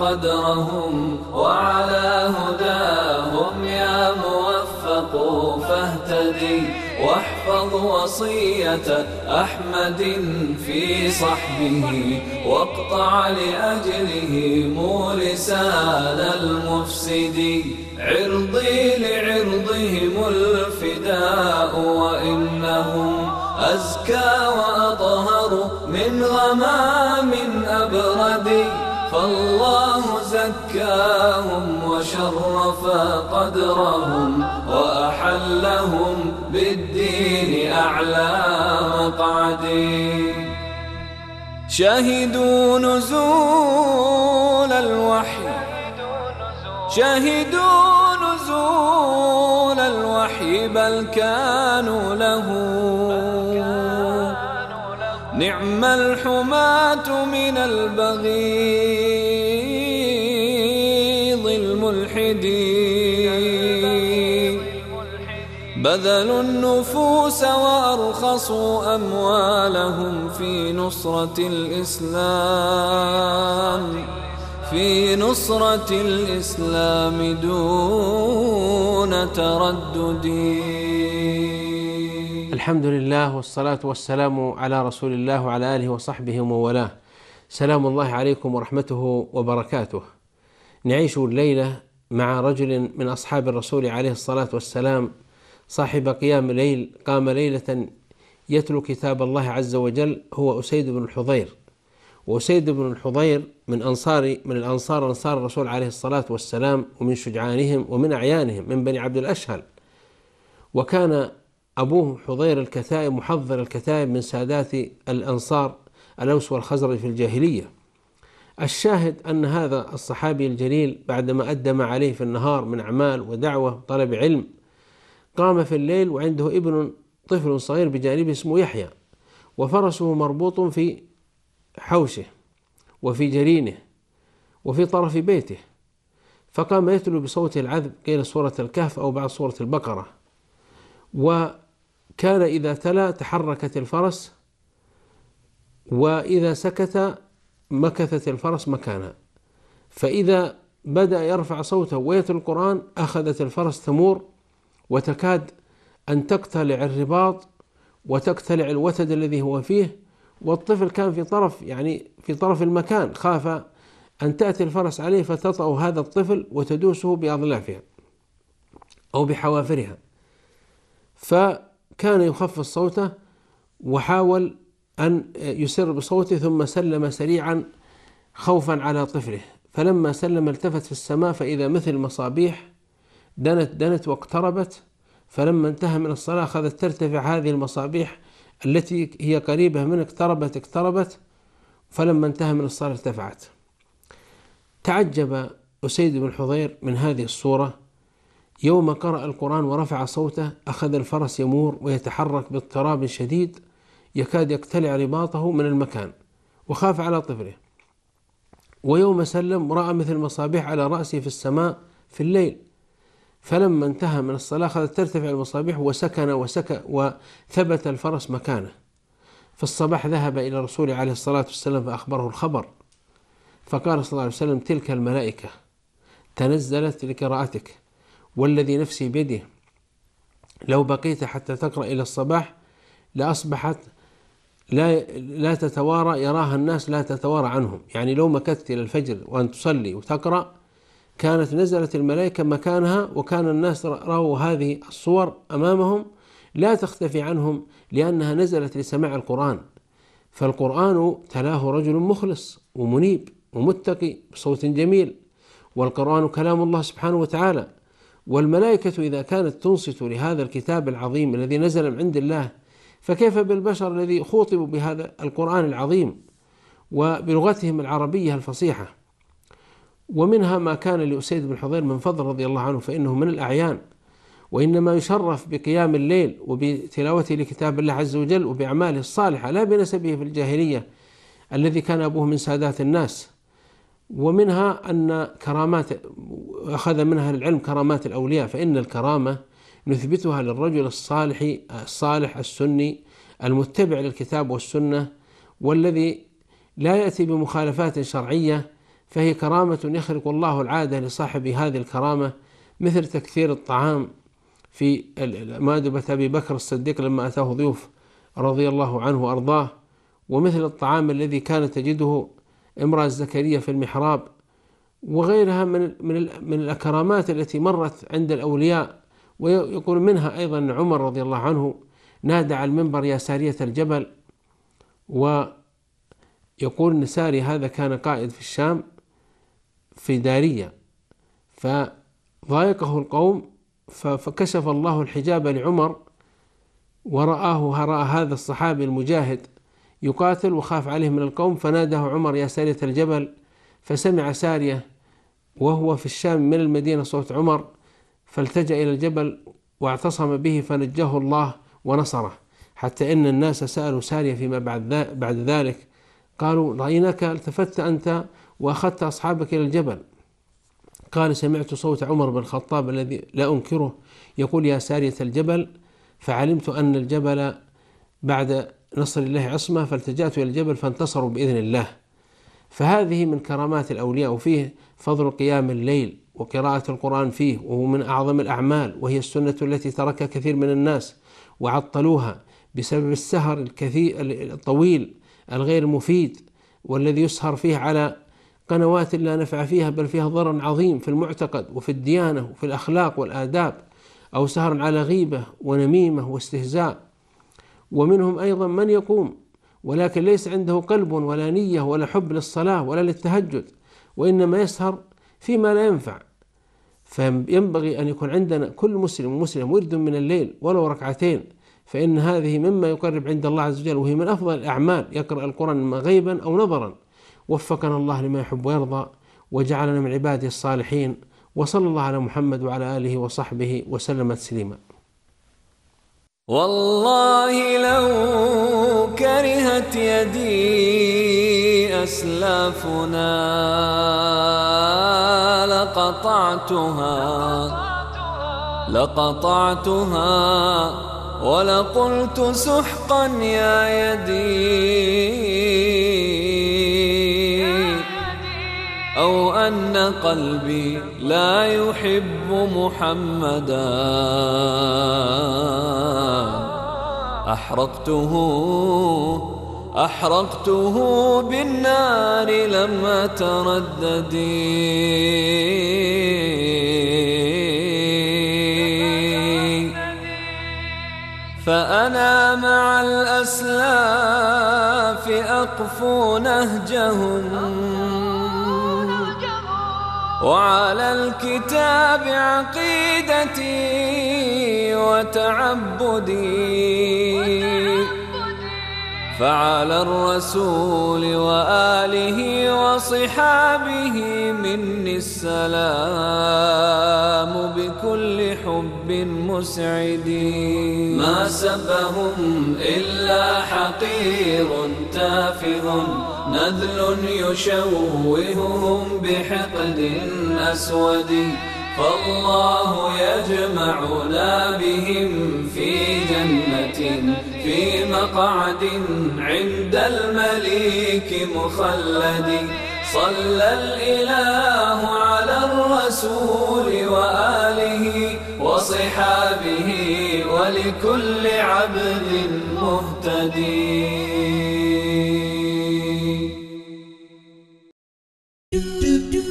قدرهم وعلى هداهم يا موفق فاهتدي، واحفظ وصية أحمد في صحبه، واقطع لأجلهم لسان المفسد. عرضي لعرضهم الفداء، وإنهم أزكى وأطهر من غمام أبرد، فالله زكاهم وشرف قدرهم، وأحلهم بالدين أعلى مقعد. شهدوا نزول الوحي، شهدوا نزول الوحي، بل كانوا له نعم الحماة من البغيض الملحد. بذلوا النفوس وأرخصوا أموالهم في نصرة الإسلام، في نصرة الإسلام دون تردد. الحمد لله والصلاة والسلام على رسول الله وعلى آله وصحبه ومن والاه. سلام الله عليكم ورحمته وبركاته. نعيش الليلة مع رجل من أصحاب الرسول عليه الصلاة والسلام، صاحب قيام ليل، قام ليلة يتلو كتاب الله عز وجل، هو أسيد بن الحضير. وأسيد بن الحضير من الأنصار الرسول عليه الصلاة والسلام، ومن شجعانهم ومن أعيانهم، من بني عبد الأشهل. وكان أبوه حضير الكتائب، محضر الكتائب، من سادات الأنصار الأوس والخزرج في الجاهلية. الشاهد أن هذا الصحابي الجليل بعدما أدى ما عليه في النهار من أعمال ودعوة وطلب علم، قام في الليل وعنده ابن طفل صغير بجانبه اسمه يحيى، وفرسه مربوط في حوشه وفي جرينه وفي طرف بيته، فقام يتلو بصوته العذب، قيل سورة الكهف أو بعد سورة البقرة. وكان إذا تلا تحركت الفرس، وإذا سكت مكثت الفرس مكانها، فإذا بدأ يرفع صوته ويتلو القرآن أخذت الفرس تمور وتكاد أن تقتلع الرباط وتقتلع الوتد الذي هو فيه، والطفل كان في طرف المكان، خاف أن تأتي الفرس عليه فتطأ هذا الطفل وتدوسه بأظلافها أو بحوافرها، فكان يخفض صوته وحاول أن يسر بصوته، ثم سلم سريعا خوفا على طفله. فلما سلم التفت في السماء فإذا مثل مصابيح دنت واقتربت، فلما انتهى من الصلاة أخذت ترتفع هذه المصابيح التي هي قريبة منه، اقتربت، فلما انتهى من الصلاة ارتفعت. تعجب أسيد بن حضير من هذه الصورة. يوم قرأ القرآن ورفع صوته أخذ الفرس يمور ويتحرك باضطراب شديد، يكاد يقتلع رباطه من المكان، وخاف على طفله. ويوم سلم رأى مثل مصابيح على رأسه في السماء في الليل، فلما انتهى من الصلاة أخذت ترتفع المصابيح وثبت الفرس مكانه. في الصباح ذهب إلى الرسول عليه الصلاة والسلام فأخبره الخبر، فقال صلى الله عليه وسلم: تلك الملائكة تنزلت لقراءتك، والذي نفسي بيده لو بقيت حتى تقرأ إلى الصباح لأصبحت لا تتوارى، يراها الناس لا تتوارى عنهم. يعني لو مكثت إلى الفجر وأن تصلي وتقرأ كانت نزلت الملائكة مكانها، وكان الناس رأوا هذه الصور أمامهم لا تختفي عنهم، لأنها نزلت لسماع القرآن. فالقرآن تلاه رجل مخلص ومنيب ومتقي بصوت جميل، والقرآن كلام الله سبحانه وتعالى. والملائكة إذا كانت تنصت لهذا الكتاب العظيم الذي نزل من عند الله، فكيف بالبشر الذي خوطبوا بهذا القرآن العظيم وبلغتهم العربية الفصيحة؟ ومنها ما كان لأسيد بن حضير من فضل رضي الله عنه، فإنه من الأعيان، وإنما يشرف بقيام الليل وبتلاوته لكتاب الله عز وجل وبأعماله الصالحة، لا بنسبه في الجاهلية الذي كان أبوه من سادات الناس. ومنها أن كرامات أخذ منها العلم كرامات الأولياء، فإن الكرامة نثبتها للرجل الصالح السني المتبع للكتاب والسنة، والذي لا يأتي بمخالفات شرعية فهي كرامة يخلق الله العادة لصاحب هذه الكرامة، مثل تكثير الطعام في مائدة أبي بكر الصديق لما أتاه ضيوف رضي الله عنه وأرضاه، ومثل الطعام الذي كانت تجده امرأة زكريا في المحراب، وغيرها من الكرامات التي مرت عند الأولياء. ويقول منها أيضا عمر رضي الله عنه نادى على المنبر يا سارية الجبل، ويقول أن ساري هذا كان قائد في الشام في دارية، فضايقه القوم فكشف الله الحجاب لعمر رأى هذا الصحابي المجاهد يقاتل وخاف عليه من القوم، فناده عمر يا سارية الجبل، فسمع سارية وهو في الشام من المدينة صوت عمر، فالتجأ إلى الجبل واعتصم به فنجاه الله ونصره، حتى إن الناس سألوا سارية فيما بعد ذلك قالوا رأيناك التفت أنت وأخذت أصحابك إلى الجبل. قال سمعت صوت عمر بن الخطاب الذي لا أنكره يقول يا سارية الجبل، فعلمت أن الجبل بعد نصر الله عصمة، فالتجأت إلى الجبل فانتصروا بإذن الله. فهذه من كرامات الأولياء، وفيه فضل قيام الليل وقراءة القرآن فيه، وهو من أعظم الأعمال، وهي السنة التي تركها كثير من الناس وعطلوها بسبب السهر الطويل الغير مفيد، والذي يسهر فيه على قنوات لا نفع فيها بل فيها ضرر عظيم في المعتقد وفي الديانة وفي الأخلاق والآداب، أو سهر على غيبة ونميمة واستهزاء. ومنهم أيضا من يقوم ولكن ليس عنده قلب ولا نية ولا حب للصلاة ولا للتهجد، وإنما يسهر فيما لا ينفع. فينبغي أن يكون عندنا كل مسلم ومسلم ورد من الليل ولو ركعتين، فإن هذه مما يقرب عند الله عز وجل، وهي من أفضل الأعمال، يقرأ القرآن غيبا أو نظرا. وفقنا الله لما يحب ويرضى وجعلنا من عباده الصالحين، وصلى الله على محمد وعلى آله وصحبه وسلم تسليما. والله لو كرهت يدي أسلافنا لقطعتها ولقلت سحقا يا يدي، أو أن قلبي لا يحب محمدا أحرقته بالنار لم أتردد. فأنا مع الأسلاف أقفو نهجهم، وعلى الكتاب عقيدتي وتعبدي، فعلى الرسول وآله وصحابه مني السلام بكل حب مسعد. ما سبهم إلا حقير تافه، نذل يشوههم بحقد أسود، فالله يجمعنا بهم في جنة في مقعد عند المليك مخلد. صلى الإله على الرسول وآله وصحابه ولكل عبد مهتدي.